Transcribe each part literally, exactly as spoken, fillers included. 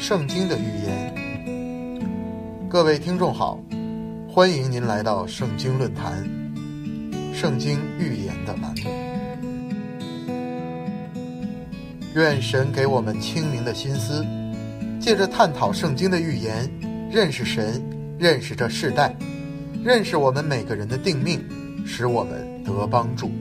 圣经的预言。各位听众好，欢迎您来到圣经论坛，圣经预言的栏目。愿神给我们清明的心思，借着探讨圣经的预言，认识神，认识这世代，认识我们每个人的定命，使我们得帮助。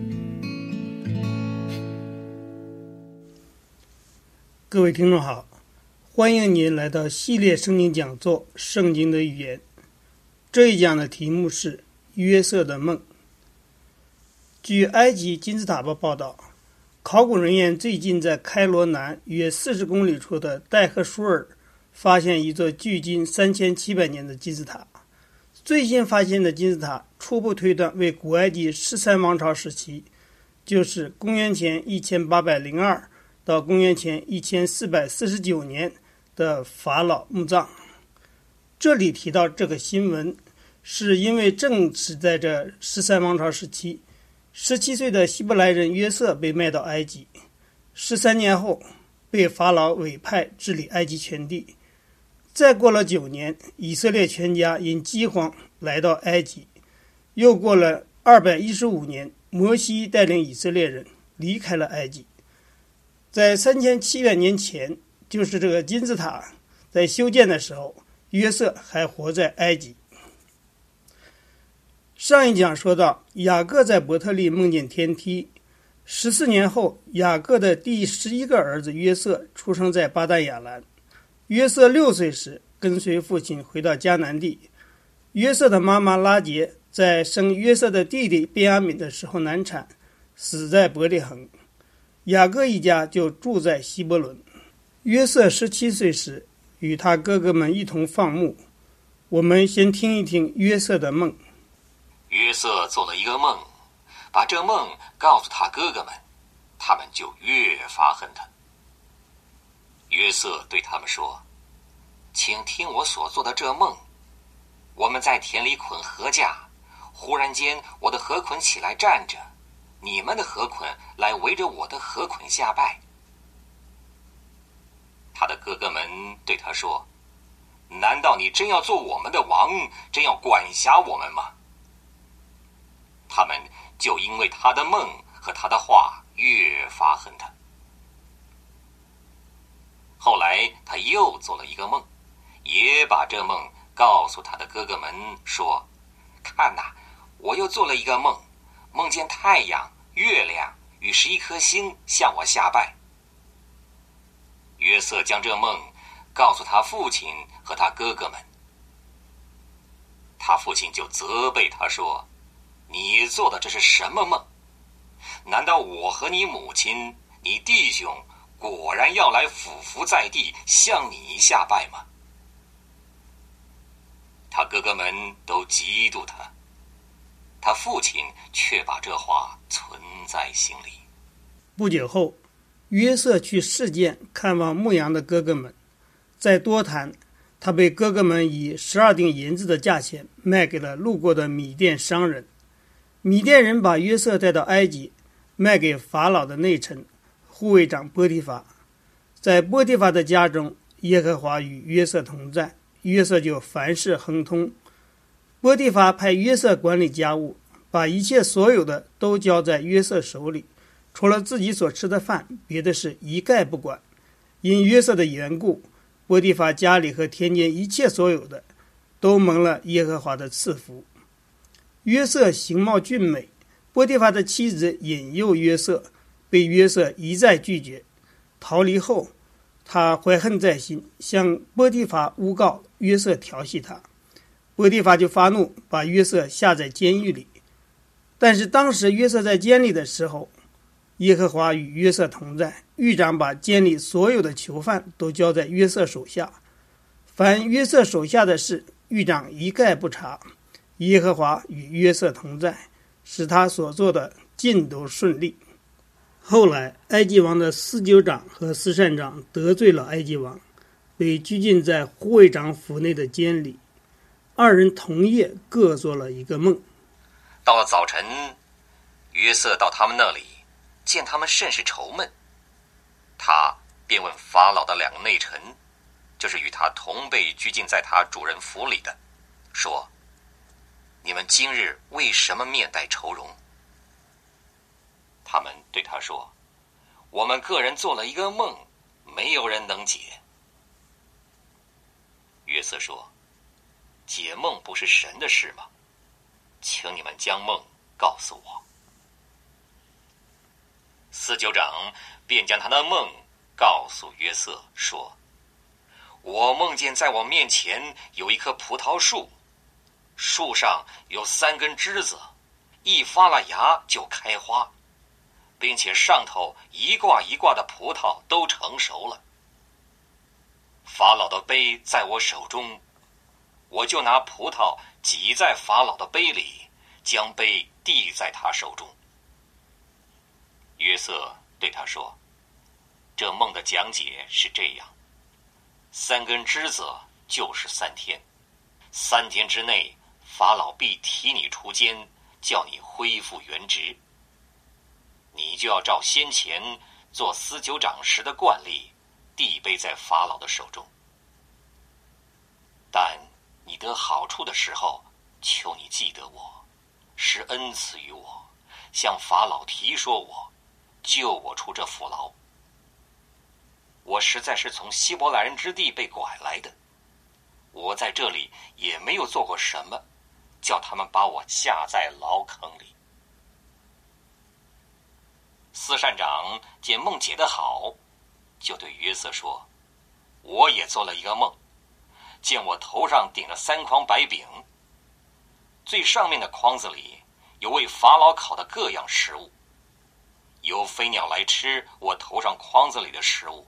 各位听众好，欢迎您来到系列圣经讲座《圣经的预言》。这一讲的题目是约瑟的梦。据埃及金字塔报报道，考古人员最近在开罗南约四十公里处的戴赫舒尔发现一座距今三千七百年的金字塔。最新发现的金字塔初步推断为古埃及十三王朝时期，就是公元前一千八百零二到公元前一千四百四十九年的法老墓葬。这里提到这个新闻，是因为正是在这十三王朝时期，十七岁的希伯来人约瑟被卖到埃及，十三年后被法老委派治理埃及全地。再过了九年，以色列全家因饥荒来到埃及。又过了二百一十五年，摩西带领以色列人离开了埃及。在三千七百年前，就是这个金字塔在修建的时候，约瑟还活在埃及。上一讲说到，雅各在伯特利梦见天梯。十四年后，雅各的第十一个儿子约瑟出生在巴旦亚兰。约瑟六岁时跟随父亲回到迦南地。约瑟的妈妈拉结在生约瑟的弟弟便雅悯的时候难产，死在伯利恒。雅各一家就住在希伯伦。约瑟十七岁时与他哥哥们一同放牧。我们先听一听约瑟的梦。 约瑟做了一个梦，把这梦告诉他哥哥们，他们就越发恨他。约瑟对他们说，请听我所做的这梦。我们在田里捆禾架，忽然间我的禾捆起来站着，你们的禾捆来围着我的禾捆下拜。他的哥哥们对他说，难道你真要做我们的王，真要管辖我们吗？他们就因为他的梦和他的话越发恨他。后来他又做了一个梦，也把这梦告诉他的哥哥们说，看哪，我又做了一个梦，梦见太阳、月亮与十一颗星向我下拜。约瑟将这梦告诉他父亲和他哥哥们，他父亲就责备他说，你做的这是什么梦？难道我和你母亲、你弟兄果然要来俯伏在地向你下拜吗？他哥哥们都嫉妒他，他父亲却把这话存在心里。 不久后，约瑟去示剑看望牧羊的哥哥们，在多坛，他被哥哥们以十二锭银子的价钱卖给了路过的米甸商人。米甸人把约瑟带到埃及，卖给法老的内臣护卫长波提乏。在波提乏的家中，耶和华与约瑟同在，约瑟就凡事亨通。波提乏派约瑟管理家务，把一切所有的都交在约瑟手里，除了自己所吃的饭，别的事一概不管。因约瑟的缘故，波提乏家里和田间一切所有的都蒙了耶和华的赐福。约瑟形貌俊美，波提乏的妻子引诱约瑟，被约瑟一再拒绝。逃离后，他怀恨在心，向波提乏诬告约瑟调戏他。波提乏就发怒，把约瑟下在监狱里。但是当时约瑟在监里的时候，耶和华与约瑟同在，狱长把监里所有的囚犯都交在约瑟手下，凡约瑟手下的事，狱长一概不查。耶和华与约瑟同在，使他所做的尽都顺利。后来埃及王的司酒长和司膳长得罪了埃及王，被拘禁在护卫长府内的监里。二人同夜各做了一个梦。 到了早晨，约瑟到他们那里，见他们甚是愁闷，他便问法老的两个内臣， 就是与他同被拘禁在他主人府里的，说：你们今日为什么面带愁容？他们对他说：我们个人做了一个梦，没有人能解。约瑟说：解梦不是神的事吗？请你们将梦告诉我。司酒长便将他的梦告诉约瑟，说：我梦见在我面前有一棵葡萄树，树上有三根枝子，一发了芽就开花，并且上头一挂一挂的葡萄都成熟了。法老的杯在我手中，我就拿葡萄挤在法老的杯里，将杯递在他手中。约瑟对他说：这梦的讲解是这样，三根枝子就是三天，三天之内法老必提你出监，叫你恢复原职。你就要照先前做司酒长时的惯例，递杯在法老的手中。但你得好处的时候，求你记得我，施恩赐于我，向法老提说我，救我出这腐牢。我实在是从希伯来人之地被拐来的，我在这里也没有做过什么，叫他们把我下在牢坑里。司膳长见梦解得好，就对约瑟说：我也做了一个梦，见我头上顶了三筐白饼，最上面的筐子里有为法老烤的各样食物，有飞鸟来吃我头上筐子里的食物。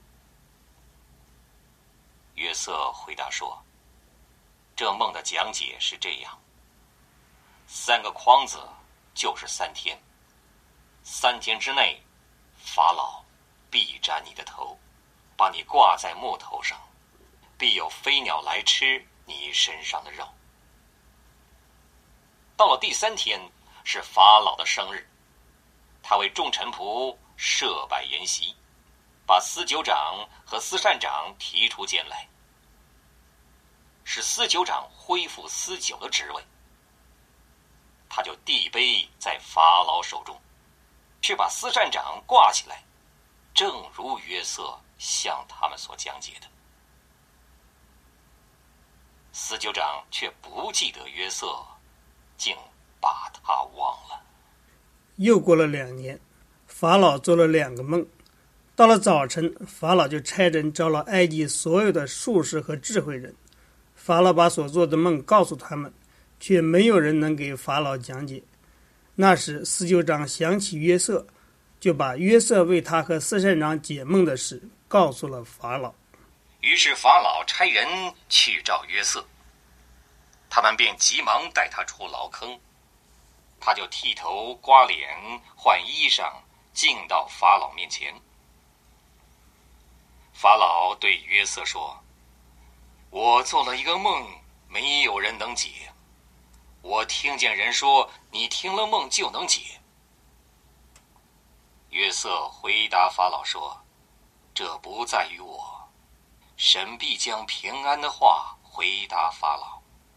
约瑟回答说：这梦的讲解是这样，三个筐子就是三天，三天之内法老必斩你的头，把你挂在木头上，必有飞鸟来吃你身上的肉。到了第三天是法老的生日，他为众臣仆设摆筵席，把司酒长和司膳长提出监来，使司酒长恢复司酒的职位。他就递杯在法老手中，却把司膳长挂起来，正如约瑟向他们所讲解的。司酒长却不记得约瑟，竟把他忘了。 又过了两年，法老做了两个梦。到了早晨，法老就差人招了埃及所有的术士和智慧人。法老把所做的梦告诉他们，却没有人能给法老讲解。那时司酒长想起约瑟，就把约瑟为他和司膳长解梦的事告诉了法老。 于是法老差人去召约瑟，他们便急忙带他出牢坑。他就剃头刮脸换衣裳，进到法老面前。法老对约瑟说：我做了一个梦，没有人能解。我听见人说，你听了梦就能解。约瑟回答法老说：这不在于我，神必将平安的话回答法老。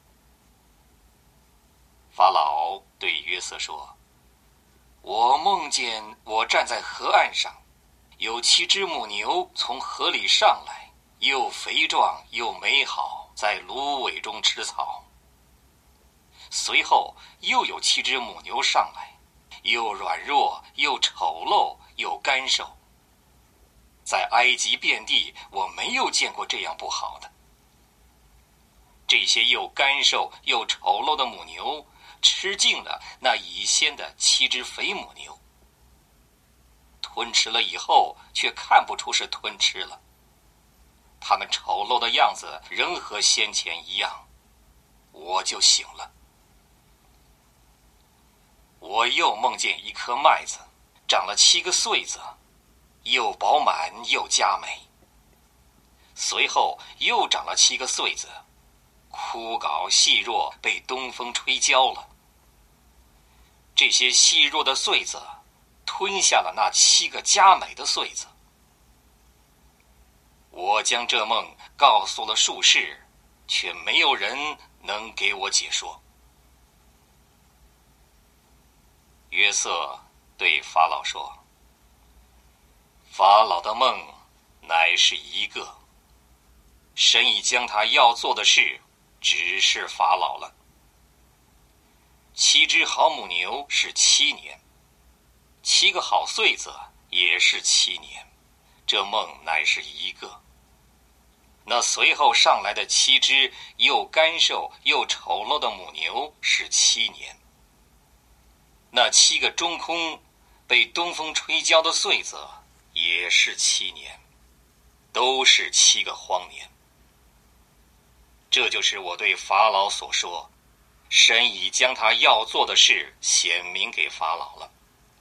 法老对约瑟说：我梦见我站在河岸上，有七只母牛从河里上来，又肥壮又美好，在芦苇中吃草。随后又有七只母牛上来，又软弱又丑陋又干瘦。在埃及遍地我没有见过这样不好的。这些又干瘦又丑陋的母牛吃尽了那已先的七只肥母牛，吞吃了以后却看不出是吞吃了，它们丑陋的样子仍和先前一样。我就醒了。我又梦见一颗麦子长了七个穗子，又饱满又佳美。随后又长了七个穗子，枯槁细弱，被东风吹焦了。这些细弱的穗子吞下了那七个佳美的穗子。我将这梦告诉了术士，却没有人能给我解说。约瑟对法老说：法老的梦乃是一个，神已将他要做的事指示法老了。七只好母牛是七年，七个好穗子也是七年，这梦乃是一个。那随后上来的七只又干瘦又丑陋的母牛是七年，那七个中空被东风吹焦的穗子也是七年，都是七个荒年。这就是我对法老所说，神已将他要做的事显明给法老了。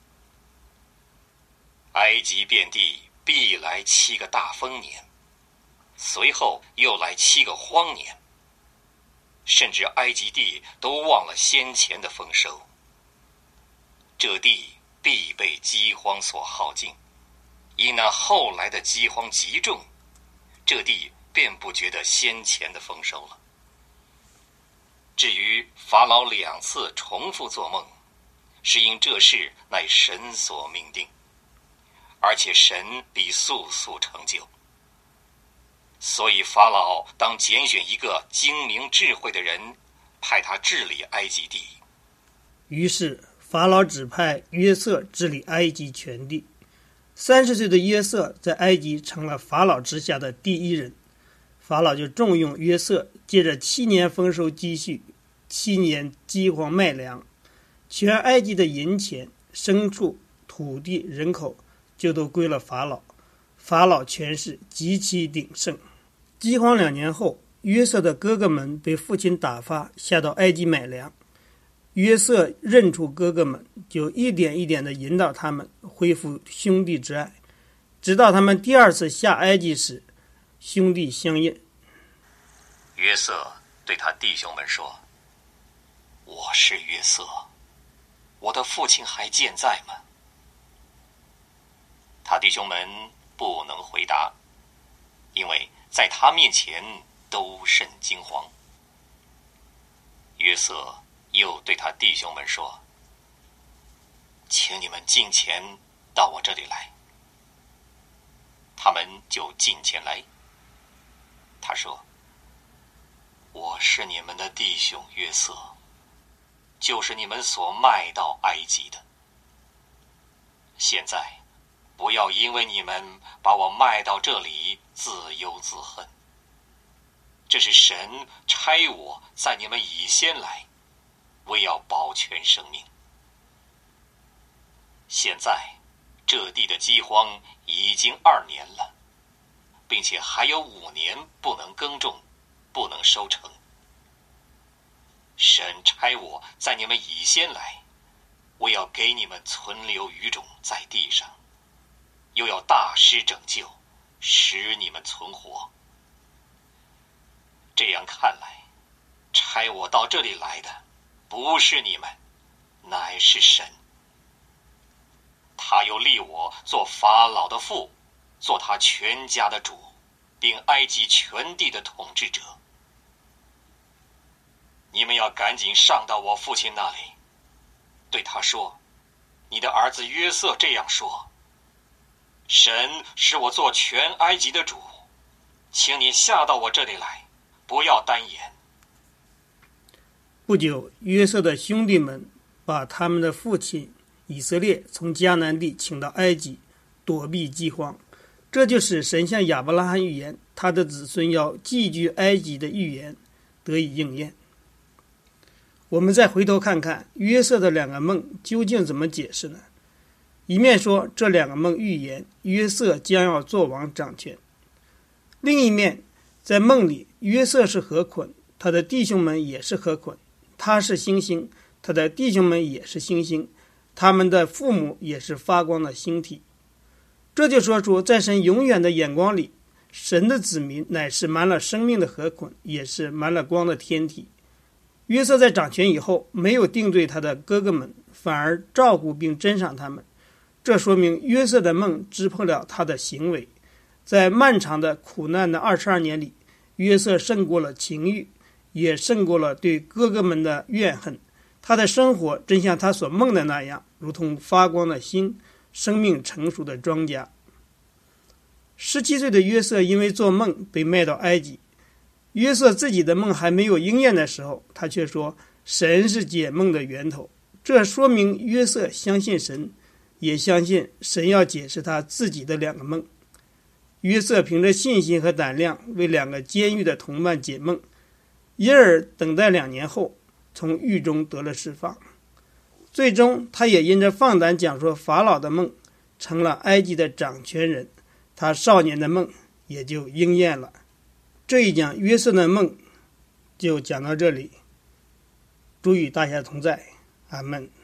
埃及遍地必来七个大丰年，随后又来七个荒年，甚至埃及地都忘了先前的丰收。这地必被饥荒所耗尽，因那后来的饥荒极重，这地便不觉得先前的丰收了。至于法老两次重复做梦，是因这事乃神所命定，而且神必速速成就。所以法老当拣选一个精明智慧的人，派他治理埃及地。 于是法老指派约瑟治理埃及全地。三十岁的约瑟在埃及成了法老之下的第一人。法老就重用约瑟，借着七年丰收积蓄，七年饥荒麦粮，全埃及的银钱、牲畜、土地、人口就都归了法老。法老权势极其鼎盛。饥荒两年后，约瑟的哥哥们被父亲打发下到埃及买粮。约瑟认出哥哥们，就一点一点地引导他们恢复兄弟之爱，直到他们第二次下埃及时，兄弟相认。 约瑟对他弟兄们说：我是约瑟，我的父亲还健在吗？他弟兄们不能回答，因为在他面前都甚惊慌。约瑟又对他弟兄们说：请你们近前到我这里来。他们就近前来。他说：我是你们的弟兄约瑟，就是你们所卖到埃及的。现在不要因为你们把我卖到这里自忧自恨，这是神差我在你们以先来，为要保全生命。现在这地的饥荒已经二年了，并且还有五年不能耕种，不能收成。神差我在你们以先来，为要给你们存留余种在地上，又要大施拯救，使你们存活。这样看来，差我到这里来的不是你们，乃是神。他又立我做法老的父，做他全家的主，并埃及全地的统治者。你们要赶紧上到我父亲那里，对他说：你的儿子约瑟这样说，神使我做全埃及的主，请你下到我这里来，不要单言。 不久，约瑟的兄弟们把他们的父亲以色列从迦南地请到埃及，躲避饥荒。这就是神向亚伯拉罕预言他的子孙要寄居埃及的预言得以应验。我们再回头看看约瑟的两个梦究竟怎么解释呢？一面说这两个梦预言约瑟将要做王掌权，另一面在梦里约瑟是河捆，他的弟兄们也是河捆，他是星星，他的弟兄们也是星星，他们的父母也是发光的星体。这就说出在神永远的眼光里，神的子民乃是满了生命的河捆，也是满了光的天体。约瑟在掌权以后没有定罪他的哥哥们，反而照顾并珍赏他们，这说明约瑟的梦支配了他的行为。在漫长的苦难的二十二年里， 约瑟胜过了情欲，也胜过了对哥哥们的怨恨。他的生活真像他所梦的那样，如同发光的星，生命成熟的庄稼。十七岁的约瑟因为做梦被卖到埃及。约瑟自己的梦还没有应验的时候，他却说神是解梦的源头。这说明约瑟相信神，也相信神要解释他自己的两个梦。约瑟凭着信心和胆量为两个监狱的同伴解梦，因而等待两年后从狱中得了释放。最终他也因着放胆讲说法老的梦，成了埃及的掌权人，他少年的梦也就应验了。这一讲约瑟的梦就讲到这里，主与大家同在，阿们。